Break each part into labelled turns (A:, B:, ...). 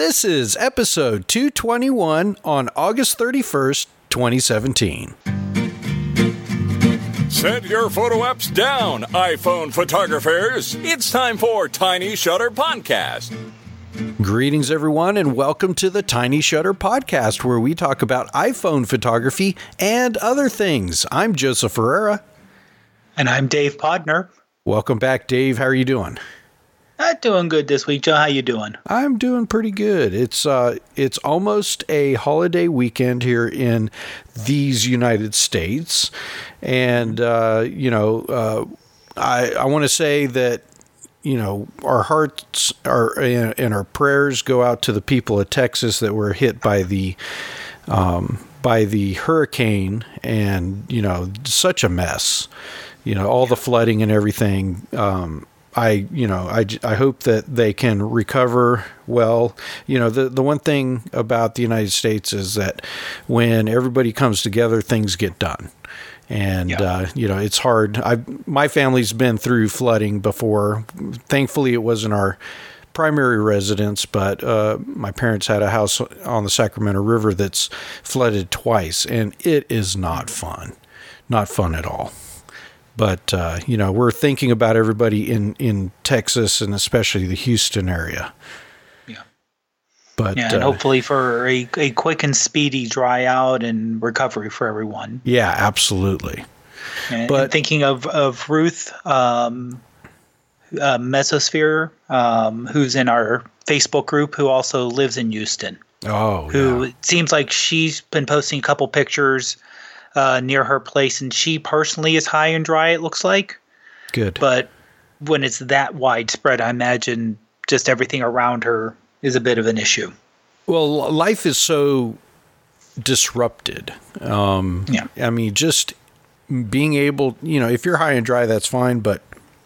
A: This is episode 221 on August 31st, 2017.
B: Set your photo apps down, iPhone photographers. It's time for Tiny Shutter Podcast.
A: Greetings, everyone, and welcome to the Tiny Shutter Podcast, where we talk about iPhone photography and other things. I'm Joseph Ferreira.
C: And I'm Dave Podner.
A: Welcome back, Dave. How are you doing?
C: Doing good this week, Joe. How you doing?
A: I'm doing pretty good. It's almost a holiday weekend here in these United States, and I want to say that our hearts are and our prayers go out to the people of Texas that were hit by the hurricane, and such a mess. All the flooding and everything. I hope that they can recover well. The one thing about the United States is that when everybody comes together, things get done. And, it's hard. My family's been through flooding before. Thankfully, it wasn't our primary residence, but my parents had a house on the Sacramento River that's flooded twice, and it is not fun. Not fun at all. But, we're thinking about everybody in Texas and especially the Houston area.
C: Yeah.
A: But
C: and hopefully for a quick and speedy dry out and recovery for everyone.
A: Yeah, absolutely.
C: And thinking of Ruth Mesosphere, who's in our Facebook group, who also lives in Houston.
A: Oh,
C: who it seems like she's been posting a couple pictures near her place, and she personally is high and dry, it looks like.
A: Good.
C: But when it's that widespread, I imagine just everything around her is a bit of an issue.
A: Well, life is so disrupted. I mean, just being able, if you're high and dry, that's fine, but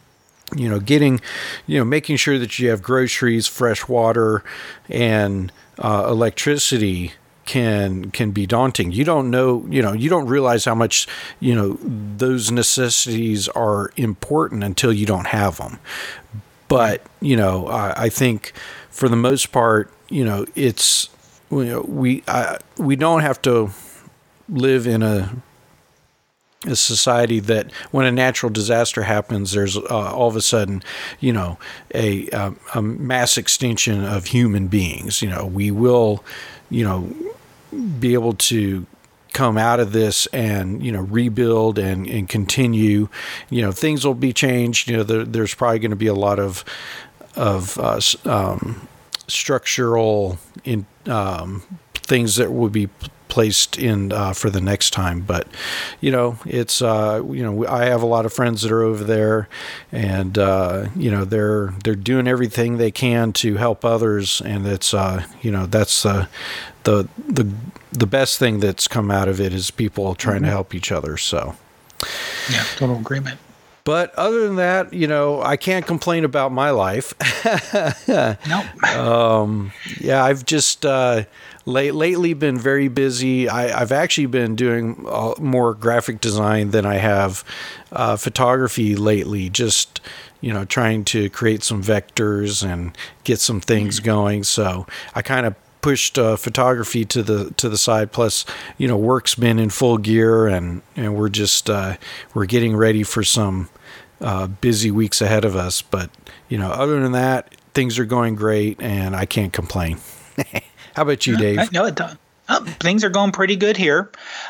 A: making sure that you have groceries, fresh water, and electricity can be daunting. You don't know, you don't realize how much, those necessities are important until you don't have them. But, I think for the most part, it's, we don't have to live in a society that when a natural disaster happens, there's all of a sudden, a mass extinction of human beings. We will, be able to come out of this and, rebuild and continue. Things will be changed. There's probably going to be a lot of structural things that would be placed in for the next time, but it's I have a lot of friends that are over there, and they're doing everything they can to help others, and it's that's the best thing that's come out of it is people trying to help each other. So
C: yeah, total agreement.
A: But other than that, I can't complain about my life.
C: Nope.
A: I've just lately been very busy. I've actually been doing more graphic design than I have photography lately. Just trying to create some vectors and get some things going. So I kind of pushed photography to the side. Plus, work's been in full gear, and we're just we're getting ready for some busy weeks ahead of us. But other than that, things are going great, and I can't complain. How about you, Dave?
C: No, things are going pretty good here.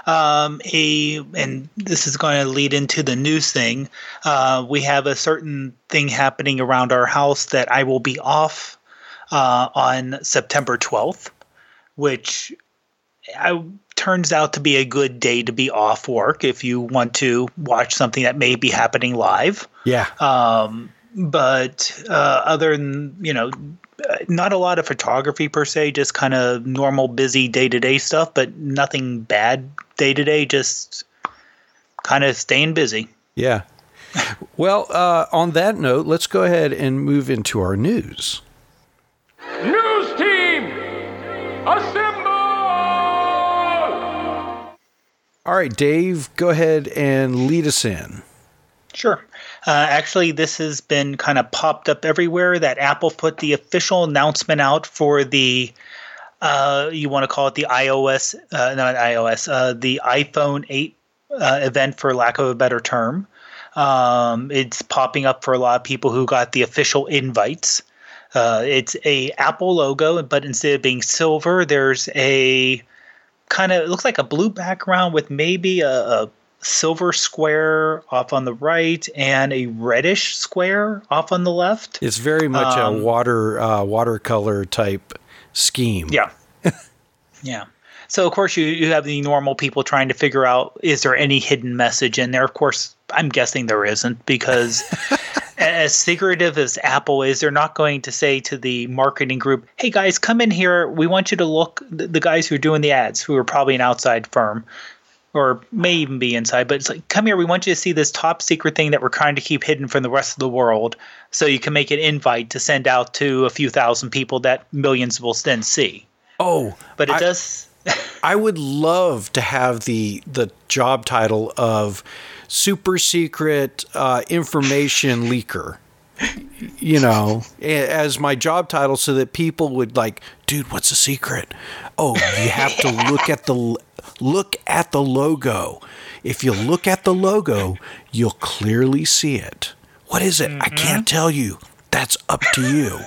C: And this is going to lead into the news thing. We have a certain thing happening around our house that I will be off on September 12th, which turns out to be a good day to be off work if you want to watch something that may be happening live.
A: Yeah.
C: But other than, not a lot of photography per se, just kind of normal, busy day-to-day stuff, but nothing bad day-to-day, just kind of staying busy.
A: Yeah. Well, on that note, let's go ahead and move into our news.
B: News team, assemble!
A: All right, Dave, go ahead and lead us in.
C: Sure. Actually, this has been kind of popped up everywhere that Apple put the official announcement out for the, you want to call it the iOS, not iOS, the iPhone 8 event, for lack of a better term. It's popping up for a lot of people who got the official invites. It's a Apple logo, but instead of being silver, there's a kind of, it looks like a blue background with maybe a silver square off on the right and a reddish square off on the left.
A: It's very much a watercolor type scheme.
C: Yeah. Yeah. So, of course, you have the normal people trying to figure out, is there any hidden message in there? Of course, I'm guessing there isn't, because as secretive as Apple is, they're not going to say to the marketing group, hey, guys, come in here. We want you to look, the guys who are doing the ads, who are probably an outside firm, or may even be inside, but it's like, come here, we want you to see this top secret thing that we're trying to keep hidden from the rest of the world, so you can make an invite to send out to a few thousand people that millions will then see.
A: Oh,
C: but it does.
A: I would love to have the job title of super secret information leaker, you know, as my job title, so that people would like, dude, what's the secret? Oh, you have to look at the logo. If you look at the logo, you'll clearly see it. What is it? I can't tell you. That's up to you.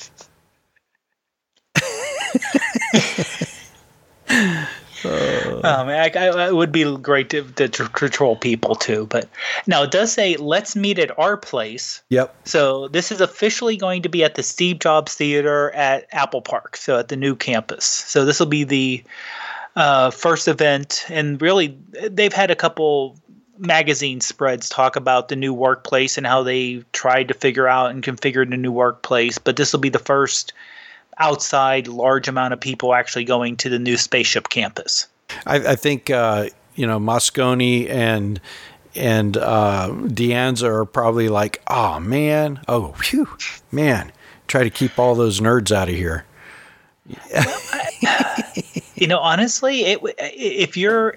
C: It would be great to control people too, but now it does say, let's meet at our place.
A: Yep.
C: So this is officially going to be at the Steve Jobs Theater at Apple Park, so at the new campus. So this will be the first event, and really they've had a couple magazine spreads talk about the new workplace and how they tried to figure out and configure the new workplace, but this will be the first outside large amount of people actually going to the new spaceship campus.
A: I think Moscone and Deanza are probably like, oh man, try to keep all those nerds out of here.
C: Honestly, if you're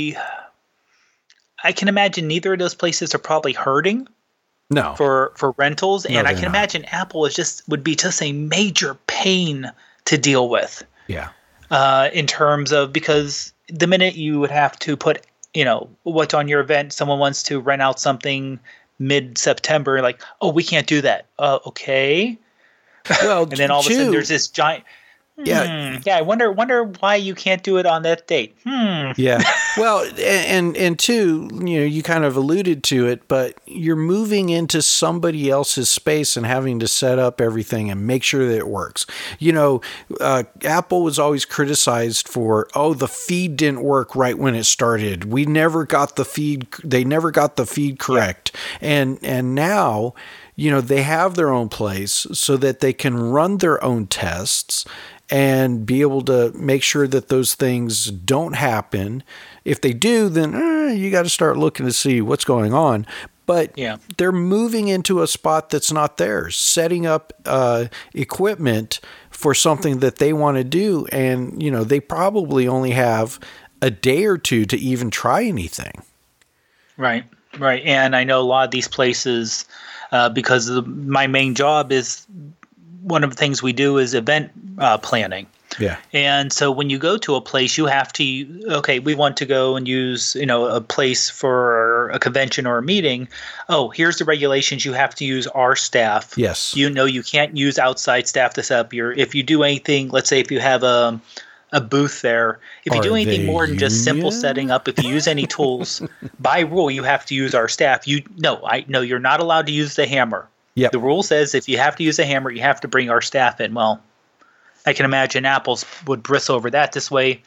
C: I can imagine neither of those places are probably hurting.
A: No.
C: For rentals, and
A: no,
C: I can imagine Apple would be just a major pain to deal with.
A: Yeah.
C: In terms of, because the minute you would have to put, what's on your event, someone wants to rent out something mid-September, like, oh, we can't do that. Okay.
A: Well,
C: and then all of a sudden there's this giant.
A: Yeah.
C: Yeah. I wonder why you can't do it on that date.
A: Yeah. Well, and two, you kind of alluded to it, but you're moving into somebody else's space and having to set up everything and make sure that it works. Apple was always criticized for, the feed didn't work right when it started. We never got the feed. They never got the feed correct. Yeah. And now, they have their own place so that they can run their own tests and be able to make sure that those things don't happen. If they do, then you got to start looking to see what's going on. But they're moving into a spot that's not theirs, setting up equipment for something that they want to do. And, they probably only have a day or two to even try anything.
C: Right. And I know a lot of these places, because my main job is, one of the things we do is event planning.
A: Yeah.
C: And so when you go to a place, you have to, we want to go and use, a place for a convention or a meeting. Oh, here's the regulations. You have to use our staff.
A: Yes.
C: You can't use outside staff to set up if you do anything, let's say if you have a booth there, if you do anything more than just simple setting up, if you use any tools, by rule, you have to use our staff. You're not allowed to use the hammer.
A: Yep.
C: The rule says if you have to use a hammer, you have to bring our staff in. Well, I can imagine Apple's would bristle over that. This way,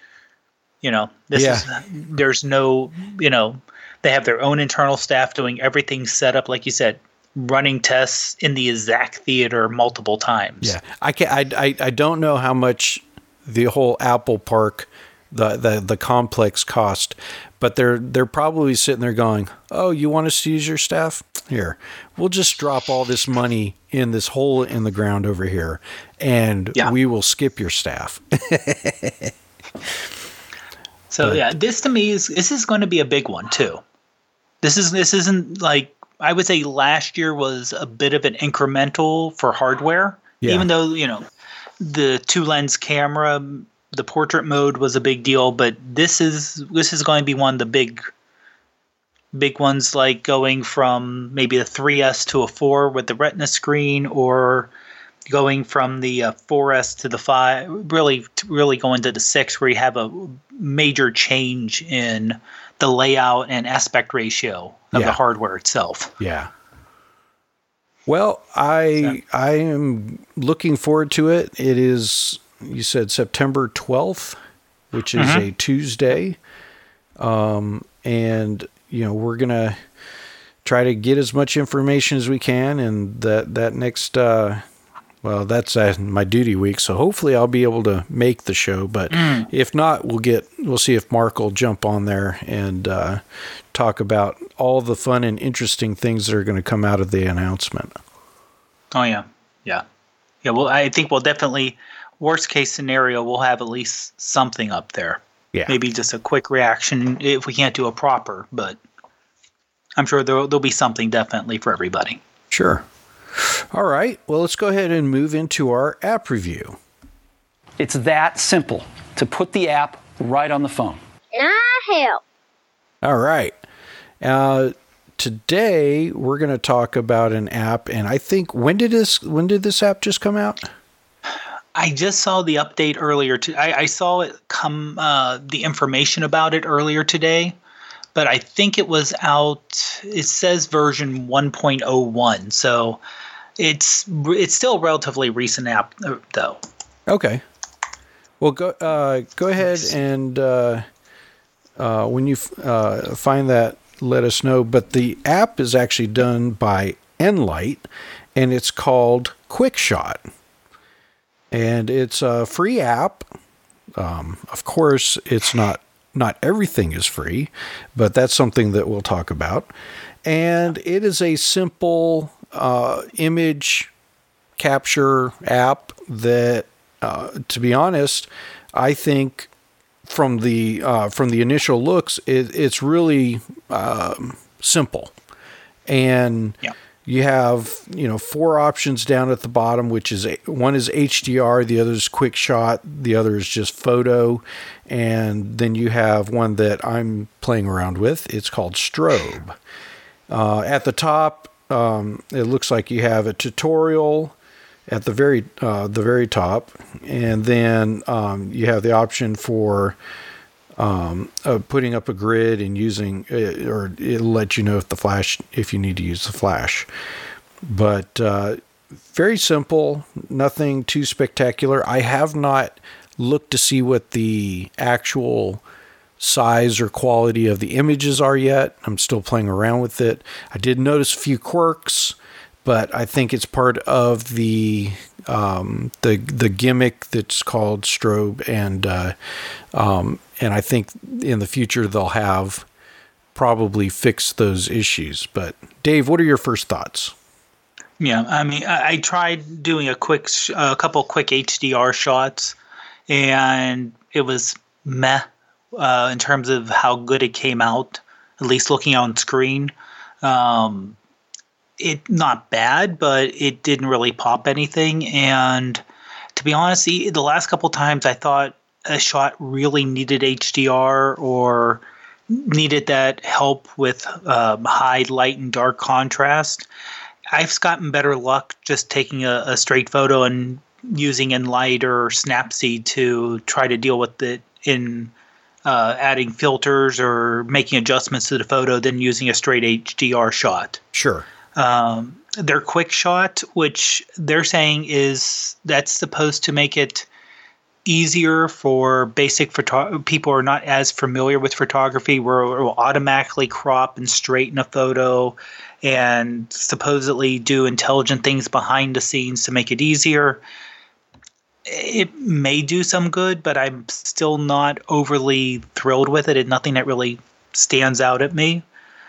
C: there's no, they have their own internal staff doing everything set up, like you said, running tests in the exact theater multiple times.
A: Yeah. I don't know how much the whole Apple Park, the complex cost, but they're probably sitting there going, oh, you want us to use your staff? Here, we'll just drop all this money in this hole in the ground over here, and we will skip your staff.
C: So this to me this is going to be a big one too. This isn't like I would say last year was a bit of an incremental for hardware, even though, the 2-lens camera, the portrait mode was a big deal, but this is going to be one of the big ones, like going from maybe a 3S to a 4 with the Retina screen, or going from the 4S to the 5, really going to the 6, where you have a major change in the layout and aspect ratio of the hardware itself.
A: Yeah. Well, I am looking forward to it. It is, you said September 12th, which is a Tuesday. And, we're going to try to get as much information as we can. And that next, that's my duty week. So hopefully I'll be able to make the show. But if not, we'll see if Mark will jump on there and talk about all the fun and interesting things that are going to come out of the announcement.
C: Oh, yeah. Yeah. Yeah, well, I think we'll definitely, worst case scenario, we'll have at least something up there. Yeah. Maybe just a quick reaction if we can't do a proper, but I'm sure there'll be something definitely for everybody.
A: Sure. All right. Well, let's go ahead and move into our app review.
D: It's that simple to put the app right on the phone.
E: Help.
A: All right. Today we're going to talk about an app, and I think when did this app just come out?
C: I just saw the update earlier. I saw it come, the information about it earlier today, but I think it was out. It says version 1.01, so it's still a relatively recent app, though. Okay.
A: Well, go ahead and when you find that, let us know. But the app is actually done by Enlight, and it's called QuickShot. And it's a free app. Of course, it's not everything is free, but that's something that we'll talk about. And it is a simple image capture app that, to be honest, I think from the initial looks, it's really simple. And you have 4 options down at the bottom, which is one is HDR, the other is quick shot, the other is just photo, and then you have one that I'm playing around with. It's called Strobe. At the top, it looks like you have a tutorial at the very top, and then you have the option for putting up a grid and using, or it'll let you know if you need to use the flash. But very simple, nothing too spectacular. I have not looked to see what the actual size or quality of the images are yet. I'm still playing around with it. I did notice a few quirks, but I think it's part of the gimmick that's called Strobe, and I think in the future they'll have probably fixed those issues. But Dave, what are your first thoughts?
C: Yeah, I mean, I tried doing a couple quick HDR shots, and it was meh in terms of how good it came out, at least looking on screen. It not bad, but it didn't really pop anything. And to be honest, the last couple times I thought a shot really needed HDR or needed that help with high light and dark contrast, I've gotten better luck just taking a straight photo and using Enlight or Snapseed to try to deal with it in adding filters or making adjustments to the photo than using a straight HDR shot.
A: Sure.
C: Their quick shot, which they're saying that's supposed to make it easier for basic people who are not as familiar with photography, where it will automatically crop and straighten a photo and supposedly do intelligent things behind the scenes to make it easier. It may do some good, but I'm still not overly thrilled with it. It's nothing that really stands out at me.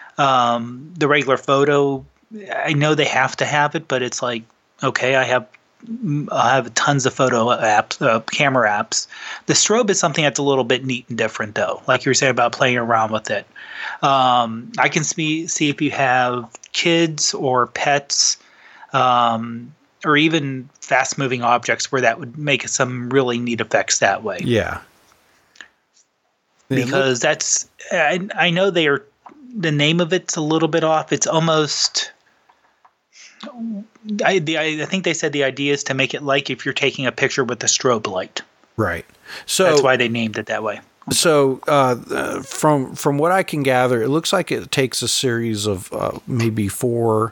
C: The regular photo, I know they have to have it, but it's like, okay, I have have tons of photo apps, camera apps. The strobe is something that's a little bit neat and different, though. Like you were saying about playing around with it. I can see if you have kids or pets, or even fast-moving objects, where that would make some really neat effects that way.
A: Yeah.
C: Because that's, I know the name of it's a little bit off. It's almost, I think they said the idea is to make it like if you're taking a picture with a strobe light.
A: Right. So
C: that's why they named it that way.
A: So from what I can gather, it looks like it takes a series of maybe four,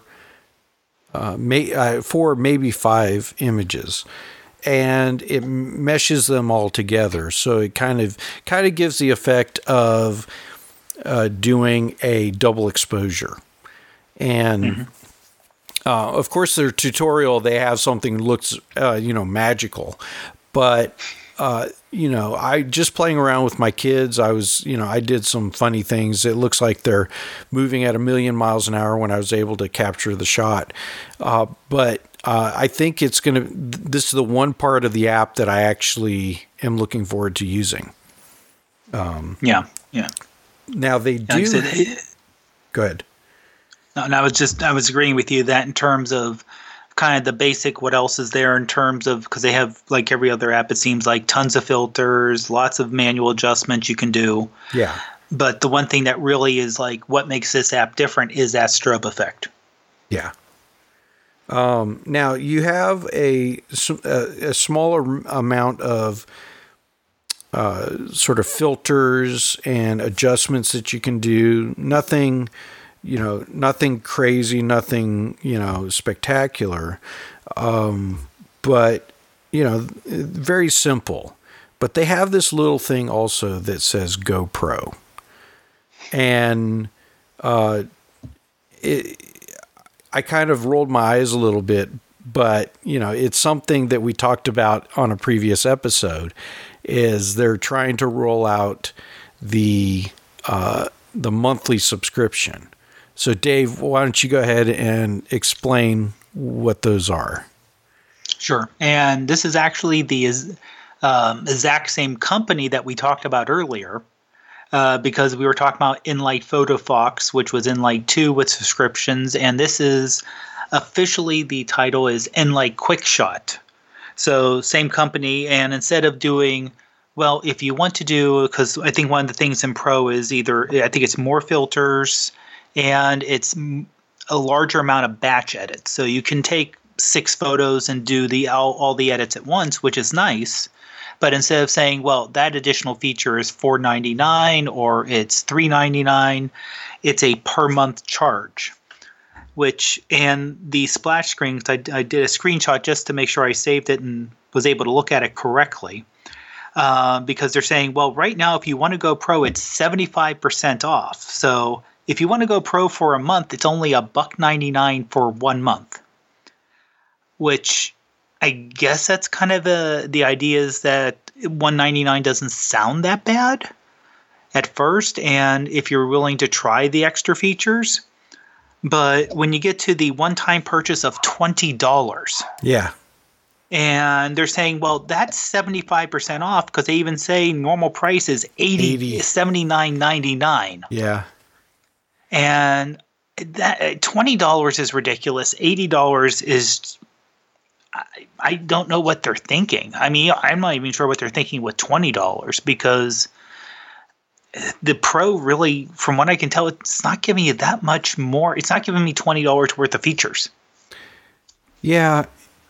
A: maybe 5 images, and it meshes them all together. So it kind of gives the effect of doing a double exposure. And of course, their tutorial, they have something that looks magical, but I just playing around with my kids, I did some funny things. It looks like they're moving at 1,000,000 miles an hour when I was able to capture the shot. But I think this is the one part of the app that I actually am looking forward to using.
C: Yeah.
A: Now they do. Go ahead.
C: No, and I was agreeing with you that in terms of kind of the basic, what else is there in terms of, because they have, like every other app, it seems like tons of filters, lots of manual adjustments you can do.
A: Yeah.
C: But the one thing that really is like what makes this app different is that strobe effect.
A: Yeah. Now you have a smaller amount of sort of filters and adjustments that you can do. Nothing crazy, nothing, spectacular. But, very simple. But they have this little thing also that says GoPro. And I kind of rolled my eyes a little bit, but, it's something that we talked about on a previous episode, is they're trying to roll out the monthly subscription. So, Dave, why don't you go ahead and explain what those are?
C: Sure. And this is actually the exact same company that we talked about earlier, because we were talking about Enlight PhotoFox, which was Enlight 2 with subscriptions. And this is officially, the title is Enlight QuickShot. So same company. And instead of doing, well, if you want to do, because I think one of the things in Pro is I think it's more filters, and it's a larger amount of batch edits. So you can take 6 photos and do all the edits at once, which is nice. But instead of saying, well, that additional feature is $4.99 or it's $3.99, it's a per month charge. And the splash screens, I did a screenshot just to make sure I saved it and was able to look at it correctly. Because they're saying, well, right now, if you want to go Pro, it's 75% off. So if you want to go Pro for a month, it's only $1.99 for 1 month. Which I guess that's kind of the idea, is that $1.99 doesn't sound that bad at first, and if you're willing to try the extra features. But when you get to the one-time purchase of $20,
A: yeah,
C: and they're saying, well, that's 75% off, because they even say normal price is $79.99.
A: Yeah,
C: and that $20 is ridiculous. $80 is. I don't know what they're thinking. I mean, I'm not even sure what they're thinking with $20, because the Pro really, from what I can tell, it's not giving you that much more. It's not giving me $20 worth of features.
A: Yeah.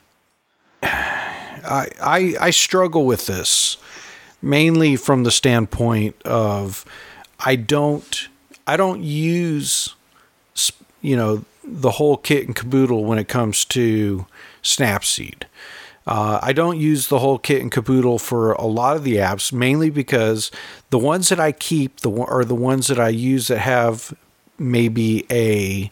A: I struggle with this, mainly from the standpoint of I don't use, the whole kit and caboodle when it comes to Snapseed. I don't use the whole kit and caboodle for a lot of the apps, mainly because the ones that I keep are the ones that I use that have maybe a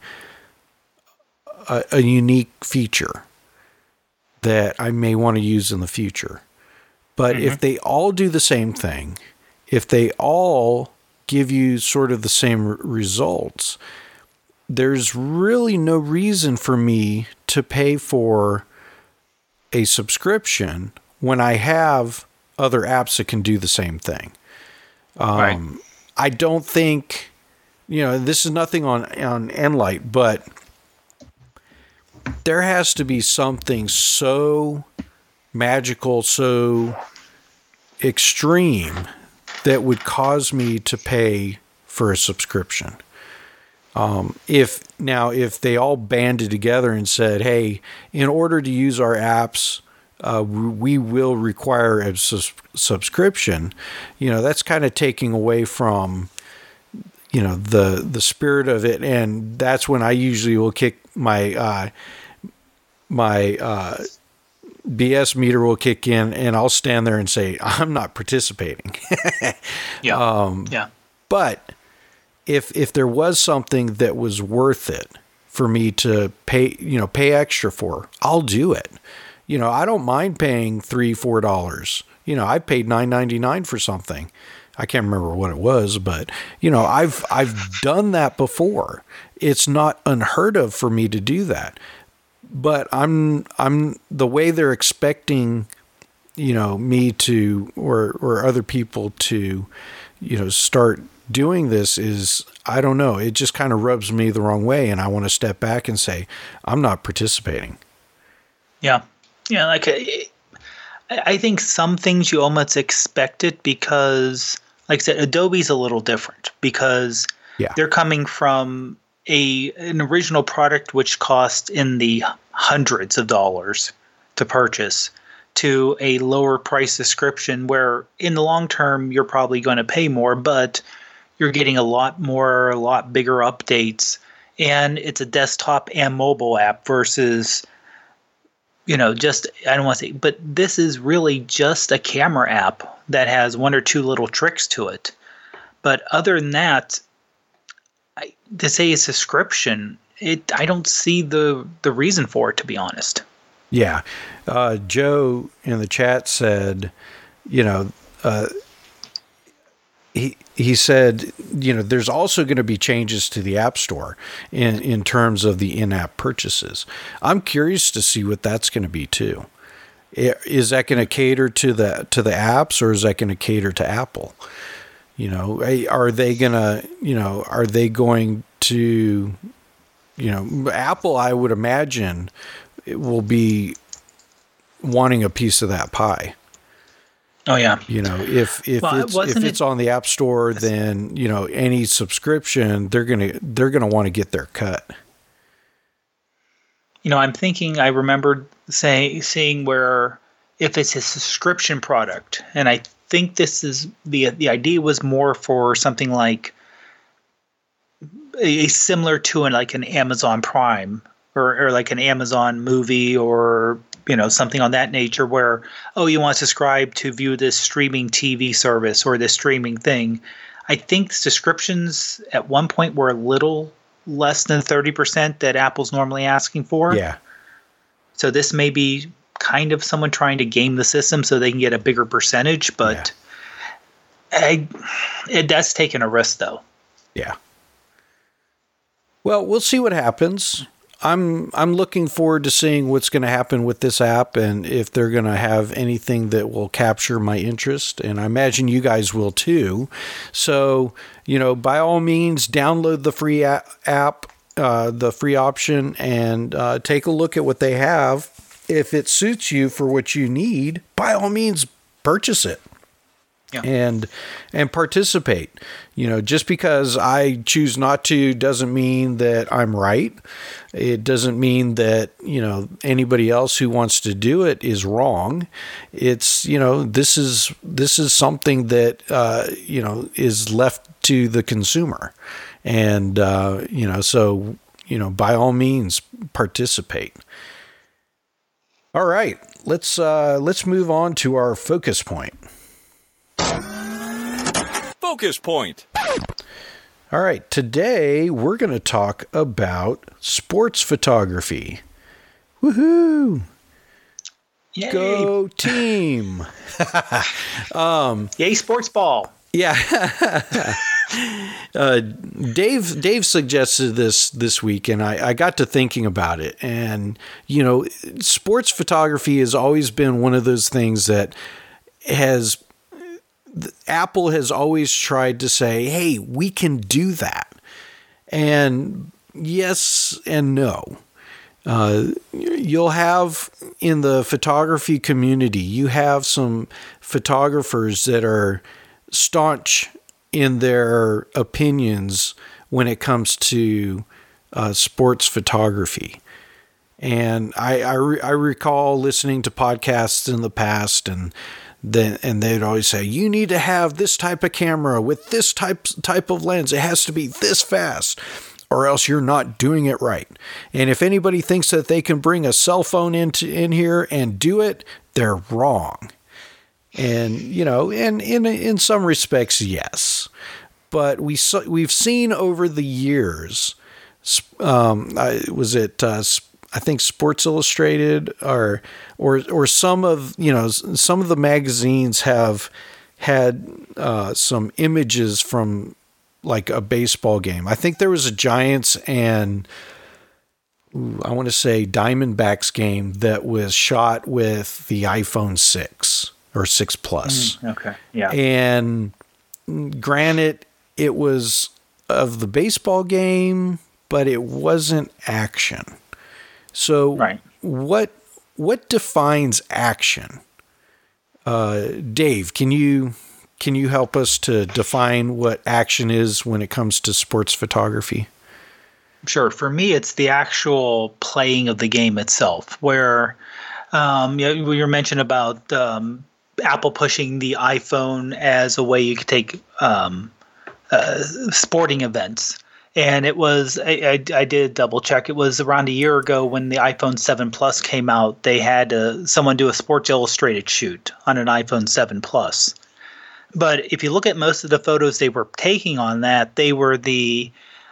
A: unique feature that I may want to use in the future. But if they all do the same thing, if they all give you sort of the same results, there's really no reason for me to pay for a subscription when I have other apps that can do the same thing.
C: Right.
A: I don't think, this is nothing on Enlight, but there has to be something so magical, so extreme that would cause me to pay for a subscription. If they all banded together and said, hey, in order to use our apps, we will require a subscription, that's kind of taking away from, the spirit of it. And that's when I usually will kick my BS meter will kick in, and I'll stand there and say, I'm not participating.
C: Yeah.
A: But if there was something that was worth it for me to pay extra for, I'll do it. I don't mind paying $3-4. I paid $9.99 for something. I can't remember what it was, but I've done that before. It's not unheard of for me to do that. But I'm the way they're expecting, me to or other people to, start doing this is, I don't know. It just kind of rubs me the wrong way, and I want to step back and say, I'm not participating.
C: Yeah. Yeah. I think some things you almost expect it because, like I said, Adobe's a little different because they're coming from an original product which cost in the hundreds of dollars to purchase to a lower price subscription where in the long term you're probably going to pay more, but you're getting a lot bigger updates, and it's a desktop and mobile app versus just, I don't want to say, but this is really just a camera app that has one or two little tricks to it. But other than that, to say a subscription, I don't see the reason for it, to be honest.
A: Yeah. Joe in the chat said, he said, there's also going to be changes to the App Store in terms of the in-app purchases. I'm curious to see what that's going to be too. Is that going to cater to the apps, or is that going to cater to Apple? Are they going to, Apple, I would imagine, it will be wanting a piece of that pie.
C: Oh yeah.
A: If it's on the App Store, then any subscription they're gonna want to get their cut.
C: I'm thinking. I remember seeing where if it's a subscription product, and I think this is the idea was more for something like a similar to an Amazon Prime or like an Amazon movie or something on that nature where, you want to subscribe to view this streaming TV service or this streaming thing. I think subscriptions at one point were a little less than 30% that Apple's normally asking for.
A: Yeah.
C: So this may be kind of someone trying to game the system so they can get a bigger percentage, but that's taking a risk though.
A: Yeah. Well, we'll see what happens. I'm looking forward to seeing what's going to happen with this app and if they're going to have anything that will capture my interest. And I imagine you guys will too. So, by all means, download the free app, the free option, and take a look at what they have. If it suits you for what you need, by all means, purchase it. Yeah. And participate. Just because I choose not to doesn't mean that I'm right. It doesn't mean that, anybody else who wants to do it is wrong. It's, this is something that, is left to the consumer. And, so, by all means, participate. All right, let's move on to our focus point.
B: Focus Point.
A: All right, today we're going to talk about sports photography. Woohoo!
C: Yay.
A: Go team!
C: Yay, sports ball!
A: Yeah. Dave suggested this week, and I got to thinking about it. And, sports photography has always been one of those things that Apple has always tried to say, hey, we can do that. And yes and no. You'll have in the photography community, you have some photographers that are staunch in their opinions when it comes to sports photography. And I recall listening to podcasts in the past, and they'd always say, you need to have this type of camera with this type of lens. It has to be this fast, or else you're not doing it right. And if anybody thinks that they can bring a cell phone in here and do it, they're wrong. And, and in some respects, yes. But we've seen over the years, I think Sports Illustrated or some of the magazines have had some images from like a baseball game. I think there was a Giants and I want to say Diamondbacks game that was shot with the iPhone 6 or 6 Plus.
C: Okay. Yeah.
A: And granted, it was of the baseball game, but it wasn't action. So
C: right.
A: What defines action? Dave, can you help us to define what action is when it comes to sports photography?
C: Sure. For me, it's the actual playing of the game itself, where you mentioned about Apple pushing the iPhone as a way you could take sporting events. And it was, I did double check. It was around a year ago when the iPhone 7 Plus came out. They had someone do a Sports Illustrated shoot on an iPhone 7 Plus. But if you look at most of the photos they were taking on that, they were the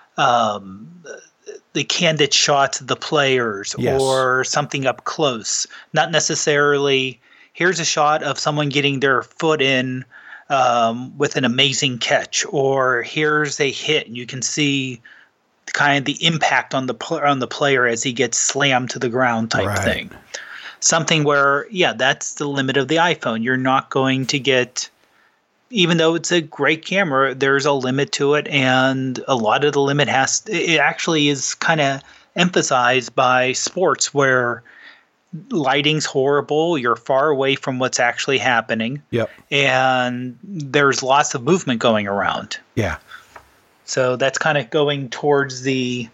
C: candid shots of the players, yes, or something up close. Not necessarily, here's a shot of someone getting their foot in with an amazing catch, or here's a hit and you can see kind of the impact on the player as he gets slammed to the ground type right. thing. Something where, yeah, that's the limit of the iPhone. You're not going to get, even though it's a great camera, there's a limit to it, and a lot of the limit it actually is kind of emphasized by sports where lighting's horrible, you're far away from what's actually happening.
A: Yep.
C: And there's lots of movement going around.
A: Yeah.
C: So that's kind of going towards the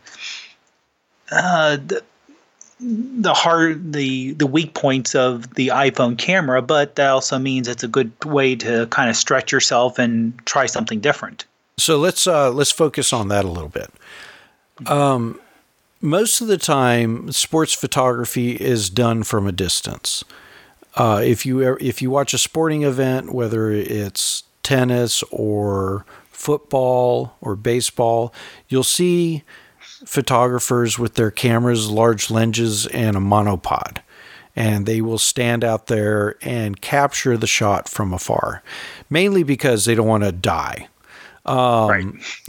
C: weak points of the iPhone camera, but that also means it's a good way to kind of stretch yourself and try something different.
A: So let's focus on that a little bit. Most of the time, sports photography is done from a distance. If you watch a sporting event, whether it's tennis or football or baseball, you'll see photographers with their cameras, large lenses, and a monopod. And they will stand out there and capture the shot from afar, mainly because they don't want to die.
C: Right.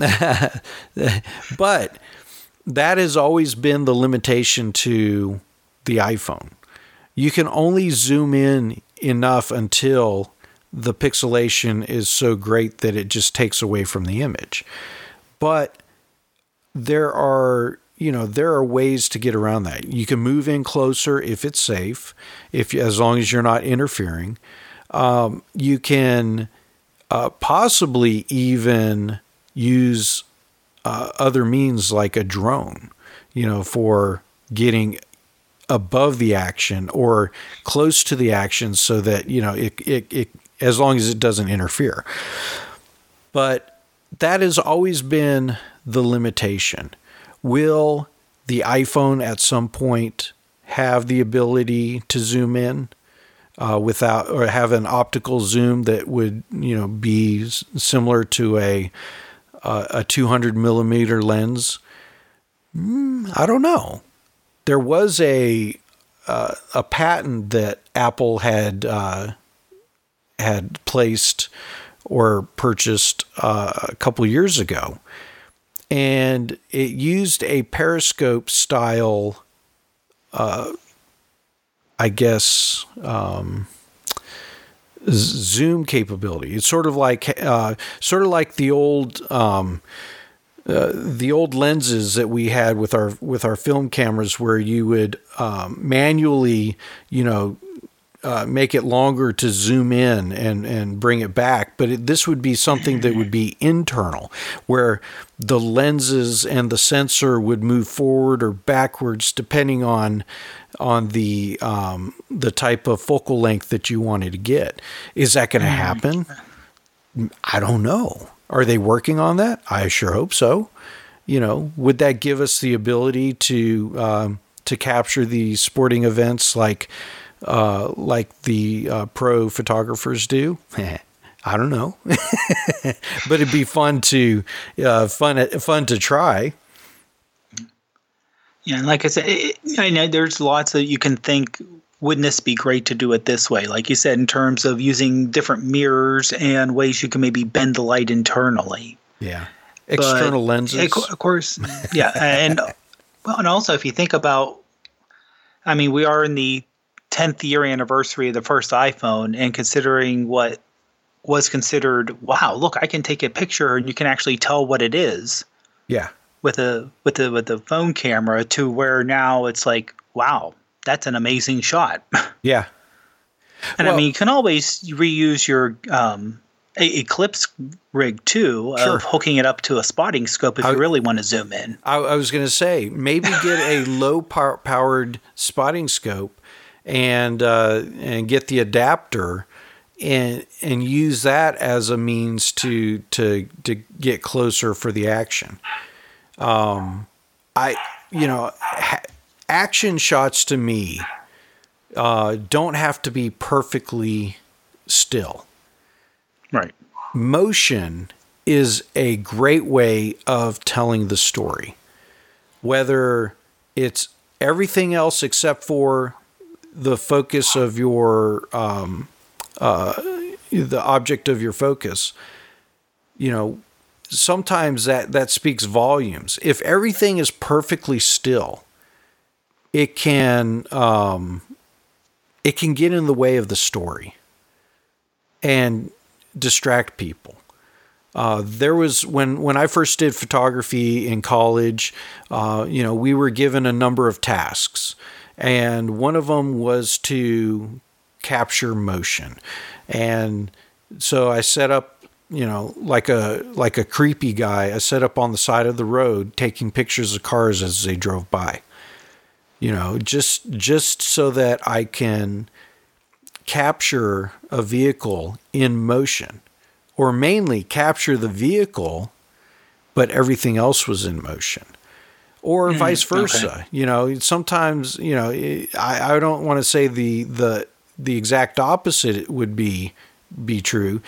A: But that has always been the limitation to the iPhone. You can only zoom in enough until the pixelation is so great that it just takes away from the image. But there are ways to get around that. You can move in closer if it's safe, as long as you're not interfering. You can possibly even use other means like a drone, for getting above the action or close to the action so that, it as long as it doesn't interfere. But that has always been the limitation. Will the iPhone at some point have the ability to zoom in without, or have an optical zoom that would, be similar to a 200 millimeter lens? I don't know. There was a patent that Apple had placed or purchased a couple years ago. And it used a periscope style, zoom capability. It's sort of like the old lenses that we had with our film cameras, where you would manually, make it longer to zoom in and bring it back. But this would be something that would be internal, where the lenses and the sensor would move forward or backwards depending on the type of focal length that you wanted to get. Is that going to happen? I don't know. Are they working on that? I sure hope so. Would that give us the ability to capture the sporting events like the pro photographers do? I don't know, but it'd be fun to try.
C: Yeah, and like I said, I know there's lots of, you can think, wouldn't this be great to do it this way? Like you said, in terms of using different mirrors and ways you can maybe bend the light internally.
A: Yeah, external lenses.
C: Of course, yeah, and also if you think about, I mean, we are in the 10th year anniversary of the first iPhone, and considering what was considered, wow, look, I can take a picture and you can actually tell what it is.
A: Yeah.
C: With the phone camera, to where now it's like, wow, that's an amazing shot.
A: Yeah.
C: And I mean, you can always reuse your Eclipse rig too,
A: sure,
C: of hooking it up to a spotting scope if you really want to zoom in.
A: I was going to say, maybe get a low powered spotting scope and get the adapter and use that as a means to get closer for the action. Action shots to me don't have to be perfectly still.
C: Right.
A: Motion is a great way of telling the story, whether it's everything else except for the focus of your the object of your focus. Sometimes that speaks volumes. If everything is perfectly still, it can get in the way of the story and distract people. There was when I first did photography in college, we were given a number of tasks, and one of them was to capture motion. And so I set up, like a creepy guy, I set up on the side of the road taking pictures of cars as they drove by. Just so that I can capture a vehicle in motion, or mainly capture the vehicle, but everything else was in motion, or vice versa. Okay. Sometimes, I don't want to say the exact opposite would be true.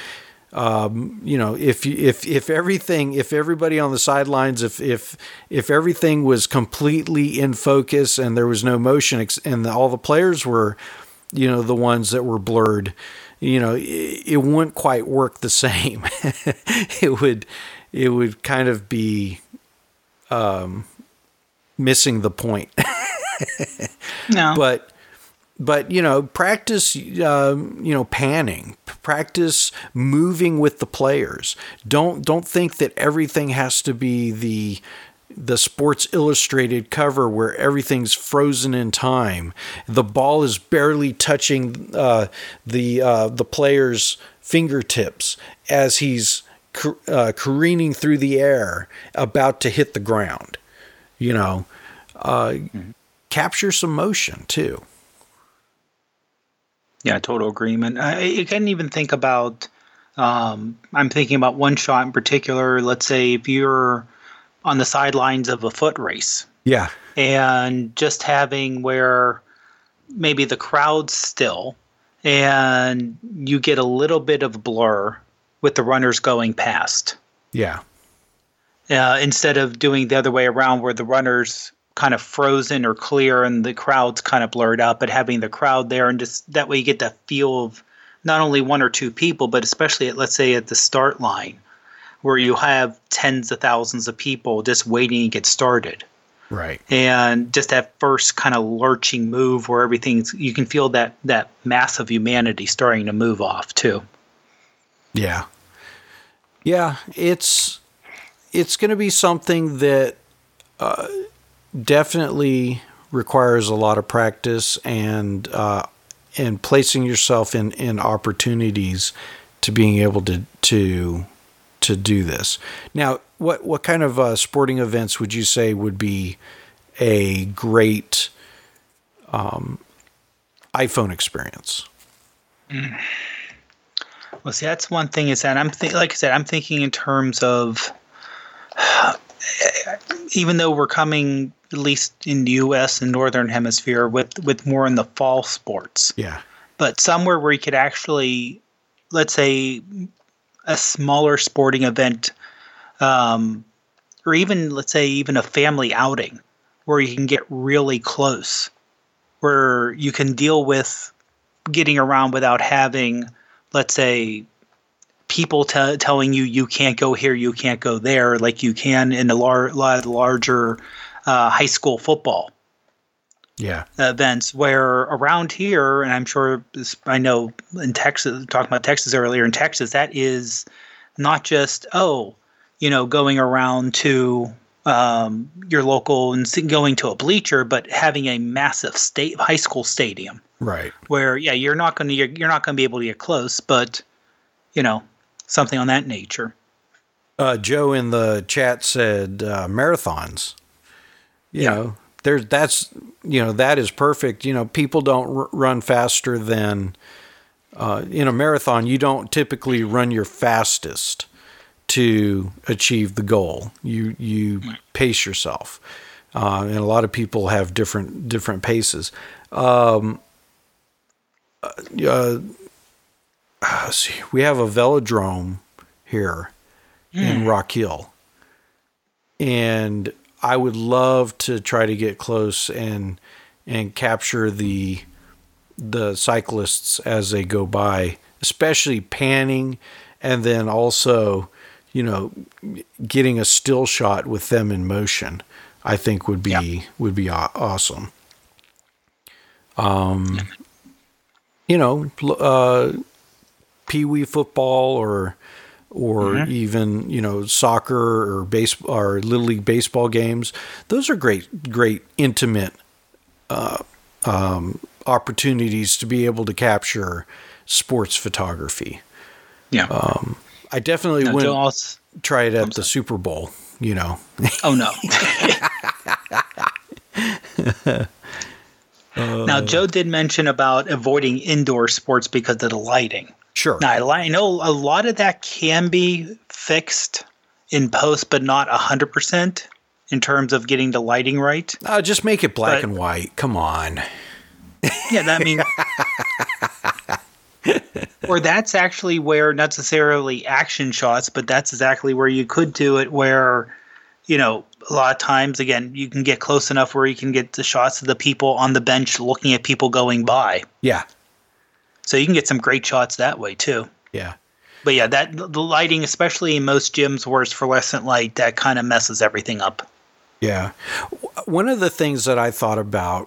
A: If everybody on the sidelines, if everything was completely in focus and there was no motion, and all the players were, the ones that were blurred, it wouldn't quite work the same. It would kind of be missing the point.
C: No.
A: But practice, panning, practice moving with the players. Don't think that everything has to be the Sports Illustrated cover where everything's frozen in time. The ball is barely touching the player's fingertips as he's careening through the air, about to hit the ground. Capture some motion too.
C: Yeah, total agreement. I can even think about, I'm thinking about one shot in particular. Let's say if you're on the sidelines of a foot race.
A: Yeah.
C: And just having where maybe the crowd's still and you get a little bit of blur with the runners going past.
A: Yeah.
C: Instead of doing the other way around where the runners kind of frozen or clear and the crowd's kind of blurred out, but having the crowd there, and just that way you get the feel of not only one or two people, but especially let's say at the start line, where you have tens of thousands of people just waiting to get started.
A: Right.
C: And just that first kind of lurching move where you can feel that mass of humanity starting to move off too.
A: Yeah. Yeah. It's going to be something that definitely requires a lot of practice and placing yourself in opportunities to being able to do this. Now, what kind of sporting events would you say would be a great iPhone experience?
C: Well, see, that's one thing is that like I said, I'm thinking in terms of even though we're coming, at least in the U.S. and Northern Hemisphere, with more in the fall sports.
A: Yeah.
C: But somewhere where you could actually, let's say, a smaller sporting event, or even, let's say, even a family outing where you can get really close, where you can deal with getting around without having, let's say, people telling you can't go here, you can't go there, like you can in a lot of the larger high school football events, where around here, and I'm sure I know in Texas, talking about Texas earlier, in Texas, that is not just, going around to your local and going to a bleacher, but having a massive high school stadium.
A: Right.
C: Where, you're not going to be able to get close, but, something on that nature.
A: Joe in the chat said marathons. That is perfect. People don't run faster than in a marathon. You don't typically run your fastest to achieve the goal. You pace yourself, and a lot of people have different paces. See, we have a velodrome here in Rock Hill, and I would love to try to get close and capture the cyclists as they go by, especially panning, and then also, getting a still shot with them in motion. I think would be awesome. Pee-wee football or even, soccer or baseball or Little League baseball games. Those are great intimate opportunities to be able to capture sports photography.
C: Yeah.
A: I definitely wouldn't try it at the Super Bowl,
C: Oh, no. Now, Joe did mention about avoiding indoor sports because of the lighting.
A: Sure.
C: Now, I know a lot of that can be fixed in post, but not 100% in terms of getting the lighting right.
A: Just make it black and white. Come on.
C: Yeah, or that's actually where, not necessarily action shots, but that's exactly where you could do it where, a lot of times, again, you can get close enough where you can get the shots of the people on the bench looking at people going by.
A: Yeah.
C: So you can get some great shots that way too.
A: Yeah.
C: But yeah, the lighting, especially in most gyms where it's fluorescent light, that kind of messes everything up.
A: Yeah. One of the things that I thought about,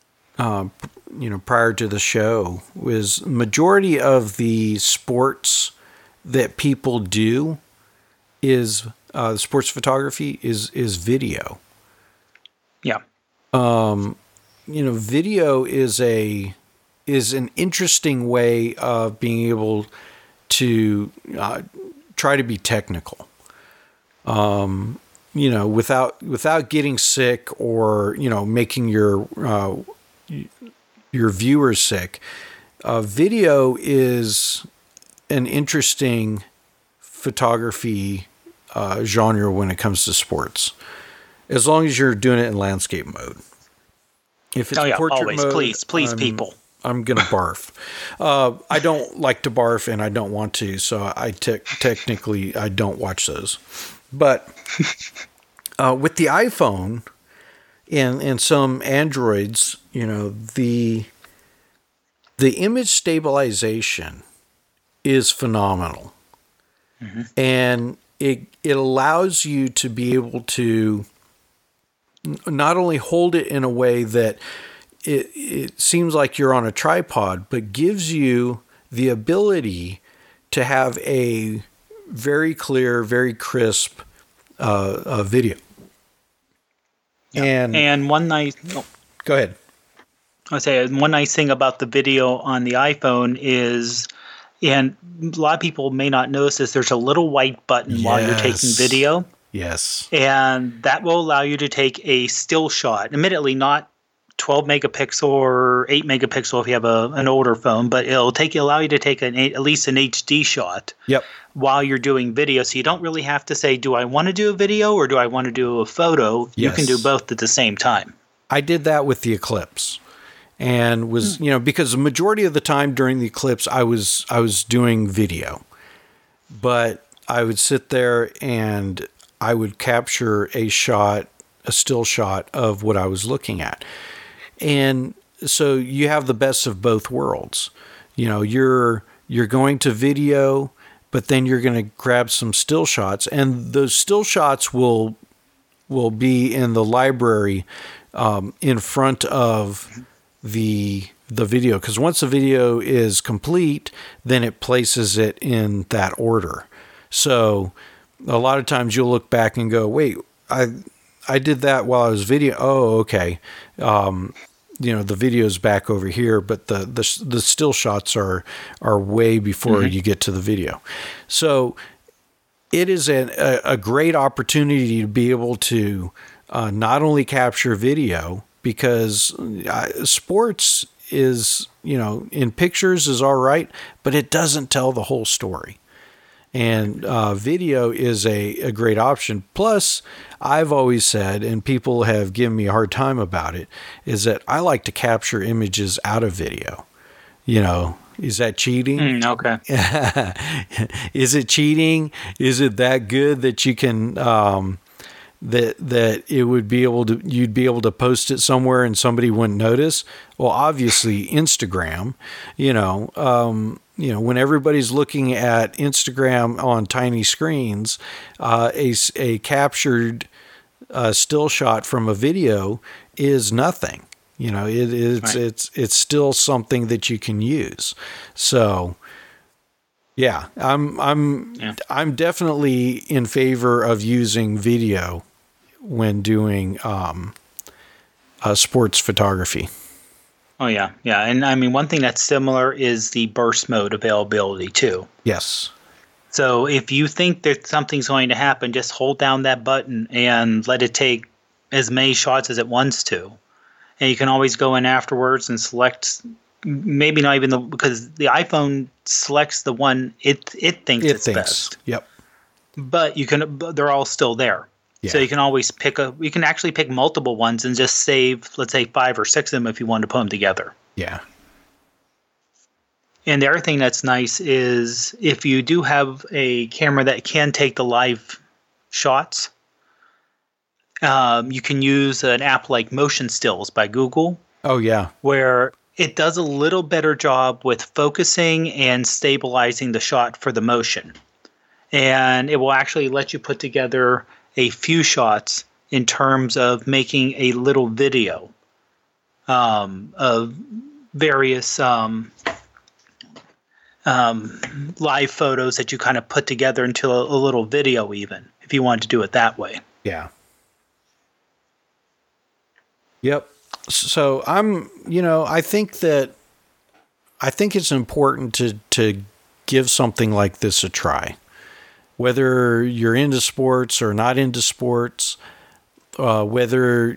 A: prior to the show was majority of the sports that people do is sports photography is video.
C: Yeah.
A: Video is an interesting way of being able to try to be technical. Without getting sick or, making your viewers sick. Video is an interesting photography genre when it comes to sports, as long as you're doing it in landscape mode. If it's portrait
C: always
A: mode,
C: please people.
A: I'm gonna barf. I don't like to barf, and I don't want to, so I technically I don't watch those. But with the iPhone and some Androids, the image stabilization is phenomenal. And it allows you to be able to not only hold it in a way that it seems like you're on a tripod, but gives you the ability to have a very clear, very crisp video.
C: Yeah. And one nice...
A: Go ahead.
C: I would say one nice thing about the video on the iPhone is, and a lot of people may not notice this, there's a little white button while you're taking video.
A: Yes.
C: And that will allow you to take a still shot. Admittedly, not 12 megapixel or 8 megapixel if you have an older phone, but it'll allow you to take at least an HD shot while you're doing video. So you don't really have to say, do I want to do a video or do I want to do a photo? You can do both at the same time. I
A: did that with the Eclipse. And was, because the majority of the time during the Eclipse, I was doing video. But I would sit there and I would capture a still shot of what I was looking at. And so you have the best of both worlds. You're going to video, but then you're going to grab some still shots. And those still shots will be in the library in front of the video, because once the video is complete, then it places it in that order. So a lot of times you'll look back and go, wait, I did that while I was video. Oh, okay. The video's back over here, but the still shots are way before you get to the video. So it is a great opportunity to be able to not only capture video, because sports is, in pictures is all right, but it doesn't tell the whole story. And video is a great option. Plus, I've always said, and people have given me a hard time about it, is that I like to capture images out of video. Is that cheating?
C: Okay.
A: Is it cheating? Is it that good that you can... that it would be able to, you'd be able to post it somewhere and somebody wouldn't notice? Well, obviously Instagram, when everybody's looking at Instagram on tiny screens, a captured still shot from a video is nothing. It's still something that you can use. So yeah, I'm definitely in favor of using video when doing sports photography.
C: Oh yeah, yeah, and one thing that's similar is the burst mode availability too.
A: Yes.
C: So if you think that something's going to happen, just hold down that button and let it take as many shots as it wants to, and you can always go in afterwards and select. Maybe not even because the iPhone selects the one it thinks it's best.
A: Yep.
C: But they're all still there. Yeah. So you can always you can actually pick multiple ones and just save, let's say 5 or 6 of them if you want to put them together.
A: Yeah.
C: And the other thing that's nice is if you do have a camera that can take the live shots, you can use an app like Motion Stills by Google.
A: Oh, yeah.
C: Where it does a little better job with focusing and stabilizing the shot for the motion. And it will actually let you put together a few shots in terms of making a little video of various live photos that you kind of put together into a little video even, if you wanted to do it that way.
A: Yeah. Yep. So I think it's important to give something like this a try. Whether you're into sports or not into sports, whether,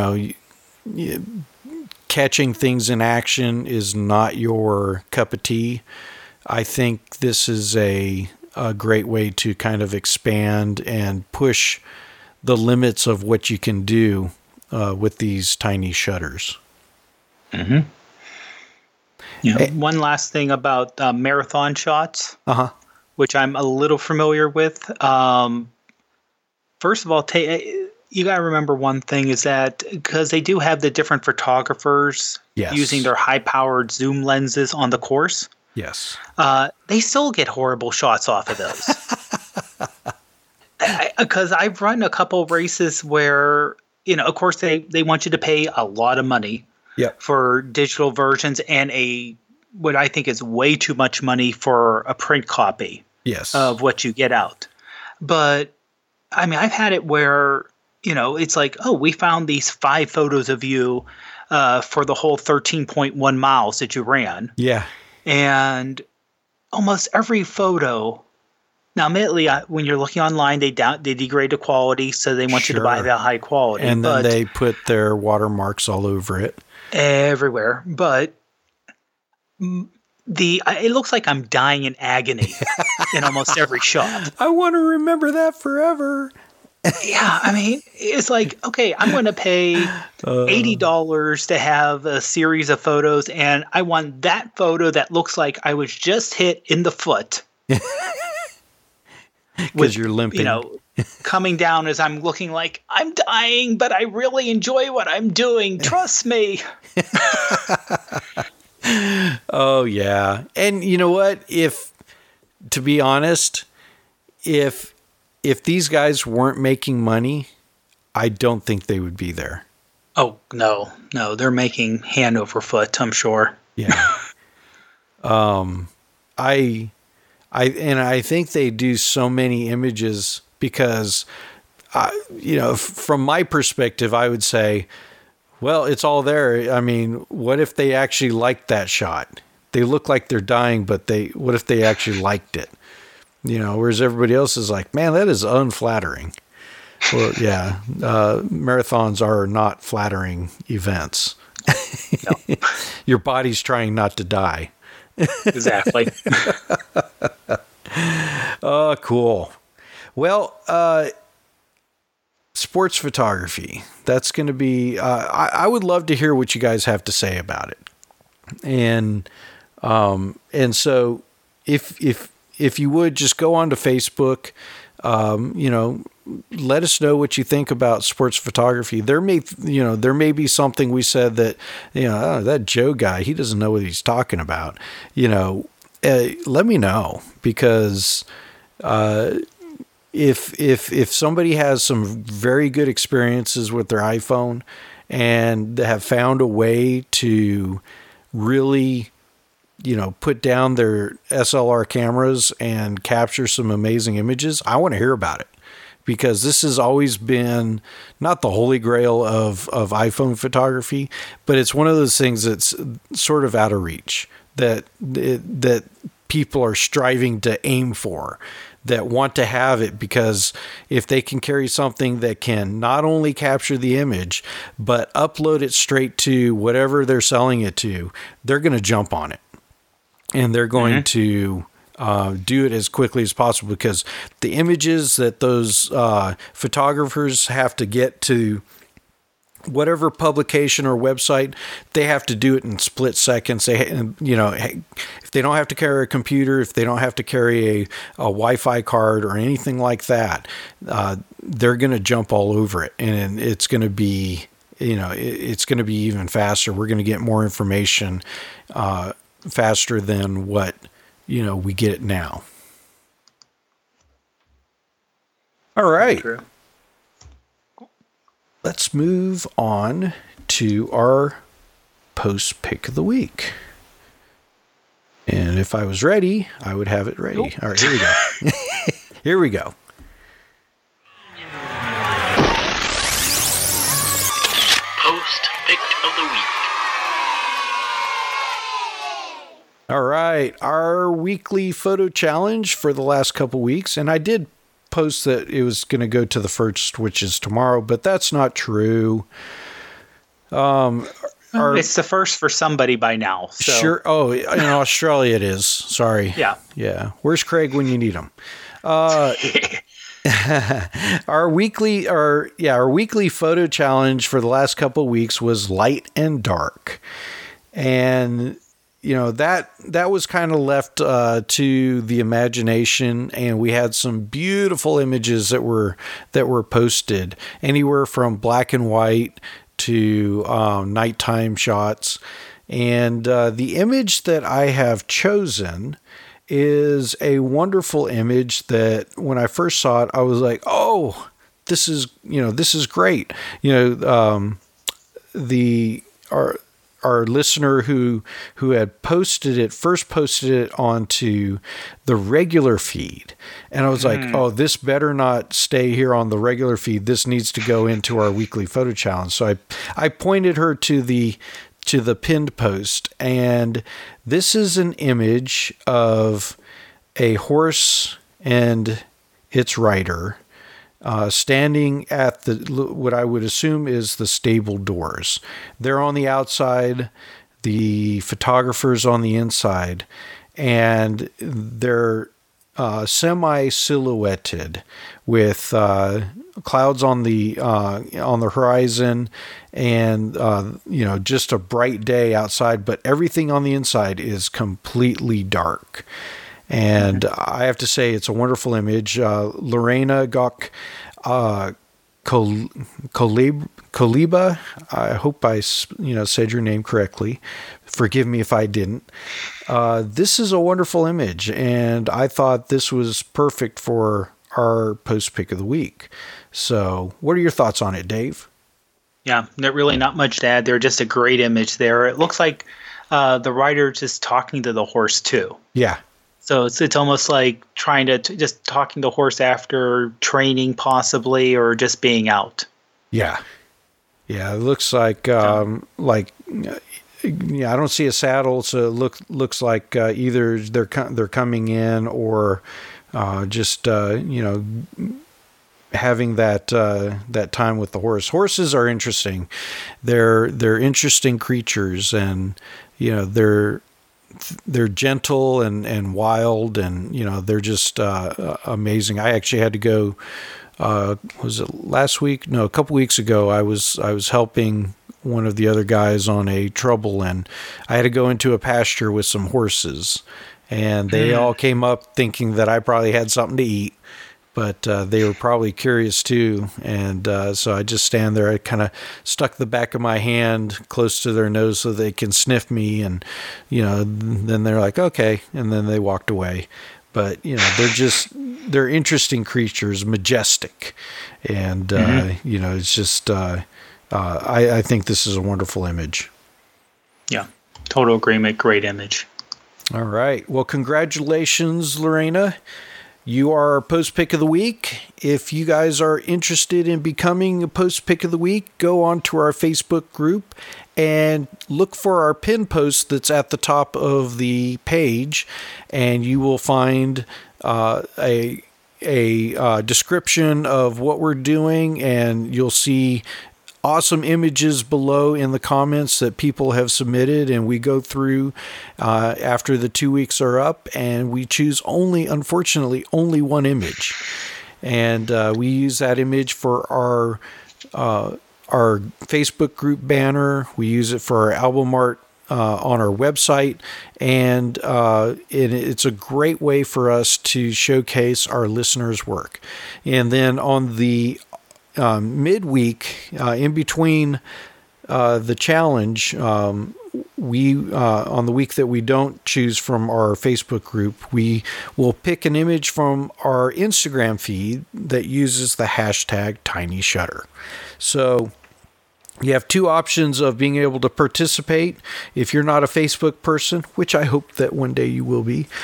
A: catching things in action is not your cup of tea, I think this is a great way to kind of expand and push the limits of what you can do with these tiny shutters.
C: Mm-hmm. Yeah. One last thing about marathon shots.
A: Uh-huh.
C: Which I'm a little familiar with. First of all, you got to remember one thing is that because they do have the different photographers using their high-powered zoom lenses on the course,
A: Yes.
C: They still get horrible shots off of those. Because I've run a couple races where, of course, they want you to pay a lot of money for digital versions and what I think is way too much money for a print copy of what you get out. But, I mean, I've had it where, it's like, oh, we found these 5 photos of you for the whole 13.1 miles that you ran.
A: Yeah.
C: And almost every photo, now admittedly, when you're looking online, they degrade the quality, so they want you to buy the high quality.
A: And then they put their watermarks all over it.
C: Everywhere. But it looks like I'm dying in agony in almost every shot.
A: I want to remember that forever.
C: Yeah, I mean, it's like, okay, I'm going to pay $80 to have a series of photos, and I want that photo that looks like I was just hit in the foot.
A: Because you're limping.
C: Coming down as I'm looking like, I'm dying, but I really enjoy what I'm doing. Trust me.
A: Oh, yeah. And you know what? To be honest, if these guys weren't making money, I don't think they would be there.
C: Oh, no. They're making hand over foot, I'm sure.
A: Yeah. I think they do so many images because, from my perspective, I would say, well, it's all there. I mean, what if they actually liked that shot? They look like they're dying, but what if they actually liked it? Whereas everybody else is like, man, that is unflattering. Well, yeah, marathons are not flattering events. No. Your body's trying not to die.
C: Exactly.
A: Oh, cool. Well, sports photography. That's going to be. I would love to hear what you guys have to say about it. And so if you would just go onto Facebook, let us know what you think about sports photography. There may be something we said that, that Joe guy, he doesn't know what he's talking about. Let me know, because if somebody has some very good experiences with their iPhone and have found a way to really, put down their SLR cameras and capture some amazing images, I want to hear about it, because this has always been not the holy grail of iPhone photography, but it's one of those things that's sort of out of reach, that people are striving to aim for, that want to have it, because if they can carry something that can not only capture the image, but upload it straight to whatever they're selling it to, they're going to jump on it. And they're going to do it as quickly as possible, because the images that those photographers have to get to whatever publication or website, they have to do it in split seconds. If they don't have to carry a computer, if they don't have to carry a Wi-Fi card or anything like that, they're going to jump all over it, and it's going to be, it's going to be even faster. We're going to get more information faster than what we get it now. All right. True. Let's move on to our post pick of the week. And if I was ready, I would have it ready. Nope. All right, here we go. Here we go.
E: Post pick of the week.
A: All right, our weekly photo challenge for the last couple weeks, and I did post that it was going to go to the first, which is tomorrow, but that's not true.
C: It's the first for somebody by now. So.
A: Sure. Oh, in Australia it is. Sorry.
C: Yeah.
A: Where's Craig when you need him? Our weekly photo challenge for the last couple of weeks was light and dark, and that was kind of left to the imagination, and we had some beautiful images that were posted, anywhere from black and white to nighttime shots. And the image that I have chosen is a wonderful image that when I first saw it, I was like, oh, this is great. Our listener who had first posted it onto the regular feed. And I was like, oh, this better not stay here on the regular feed. This needs to go into our weekly photo challenge. So I pointed her to the pinned post, and this is an image of a horse and its rider standing at what I would assume is the stable doors. They're on the outside, the photographer's on the inside, and they're semi-silhouetted with clouds on the horizon, and just a bright day outside, but everything on the inside is completely dark. And I have to say, it's a wonderful image. Lorena Gok Koliba, I hope I said your name correctly. Forgive me if I didn't. This is a wonderful image, and I thought this was perfect for our post pick of the week. So what are your thoughts on it, Dave?
C: Yeah, really not much to add there. Just a great image there. It looks like the rider just talking to the horse too.
A: Yeah.
C: So it's almost like trying to just talking to the horse after training possibly, or just being out.
A: Yeah. Yeah. It looks like, I don't see a saddle. So it looks like either they're coming in or just having that time with the horse. Horses are interesting. They're interesting creatures, and they're gentle and wild, and they're just amazing. I actually had to go. Was it last week? No, a couple weeks ago. I was helping one of the other guys on a trouble, and I had to go into a pasture with some horses, and they all came up thinking that I probably had something to eat. But they were probably curious too, and so I just stand there. I kind of stuck the back of my hand close to their nose so they can sniff me, and then they're like, okay, and then they walked away. But they're interesting creatures, majestic, and it's just I think this is a wonderful image.
C: Yeah, total agreement. Great image.
A: All right, well, congratulations, Lorena. You are our post pick of the week. If you guys are interested in becoming a post pick of the week, go on to our Facebook group and look for our pin post that's at the top of the page, and you will find a description of what we're doing, and you'll see awesome images below in the comments that people have submitted, and we go through after the 2 weeks are up, and we choose unfortunately only one image, and we use that image for our Facebook group banner. We use it for our album art on our website, and it's a great way for us to showcase our listeners' work. And then on the midweek, in between the challenge, we on the week that we don't choose from our Facebook group, we will pick an image from our Instagram feed that uses the hashtag TinyShutter. So you have two options of being able to participate. If you're not a Facebook person, which I hope that one day you will be,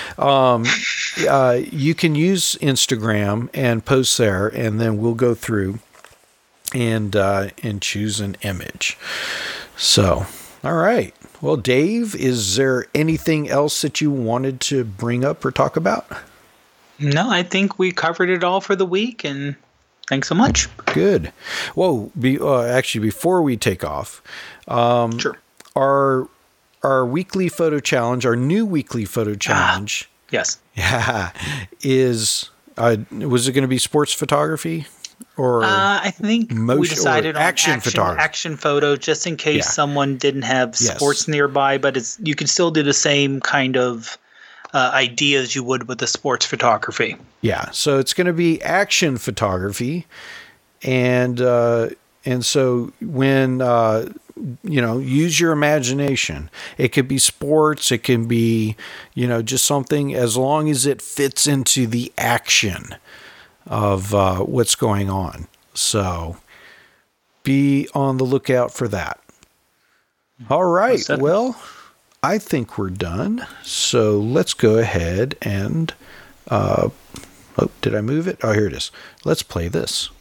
A: you can use Instagram and post there, and then we'll go through and choose an image. So, all right. Well, Dave, is there anything else that you wanted to bring up or talk about?
C: No, I think we covered it all for the week, and thanks so much.
A: Good. Whoa, actually, before we take off,
C: sure.
A: Our weekly photo challenge, our new weekly photo challenge.
C: Yes.
A: Yeah. Was it going to be sports photography? Or
C: I think we decided on action photo, just in case someone didn't have sports nearby. But you can still do the same kind of ideas you would with the sports photography.
A: Yeah, so it's going to be action photography, and so when use your imagination. It could be sports. It can be, just something, as long as it fits into the action of what's going on. So be on the lookout for that. All right. Well, I think we're done. So let's go ahead and, did I move it? Oh, here it is. Let's play this.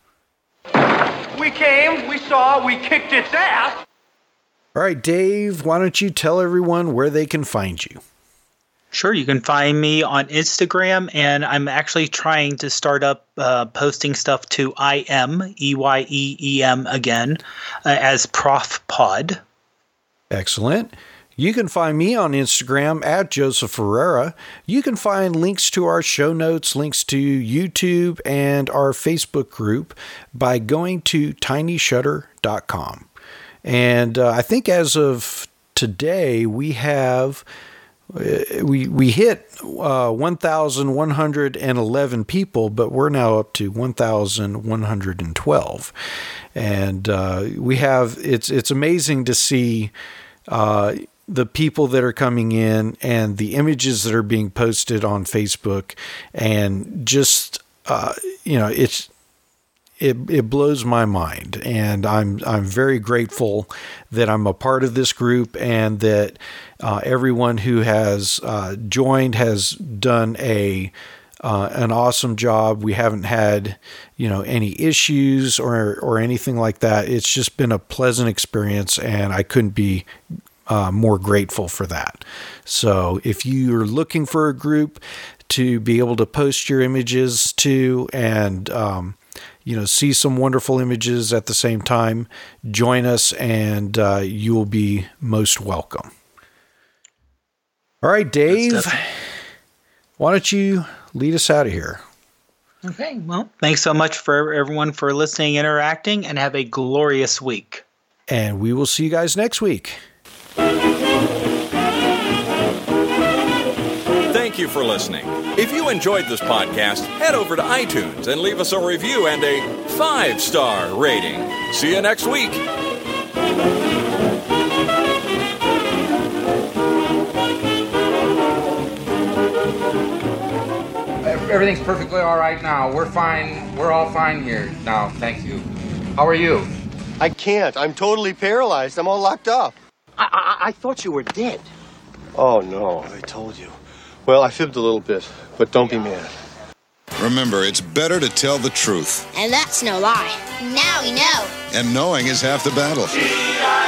F: We came, we saw, we kicked its ass.
A: All right, Dave, why don't you tell everyone where they can find you?
C: Sure, you can find me on Instagram, and I'm actually trying to start up posting stuff to EYEEM again as Prof Pod.
A: Excellent. You can find me on Instagram at Joseph Ferreira. You can find links to our show notes, links to YouTube, and our Facebook group by going to tinyshutter.com. And I think as of today, we have we hit 1,111 people, but we're now up to 1,112. And we have it's amazing to see the people that are coming in and the images that are being posted on Facebook, and just it blows my mind, and I'm very grateful that I'm a part of this group, and that everyone who has joined has done an awesome job. We haven't had any issues or anything like that. It's just been a pleasant experience, and I couldn't be more grateful for that. So if you're looking for a group to be able to post your images to, and see some wonderful images at the same time, join us, and you will be most welcome. All right, Dave, why don't you lead us out of here?
C: Okay, well, thanks so much for everyone for listening, interacting, and have a glorious week.
A: And we will see you guys next week.
B: Thank you for listening. If you enjoyed this podcast, head over to iTunes and leave us a review and a 5-star rating. See you next week.
G: Everything's perfectly all right now. We're fine. We're all fine here now. Thank you. How are you?
H: I can't. I'm totally paralyzed. I'm all locked up.
I: I thought you were dead.
H: Oh, no. I told you. Well, I fibbed a little bit, but don't be mad.
J: Remember, it's better to tell the truth.
K: And that's no lie. Now we know.
J: And knowing is half the battle.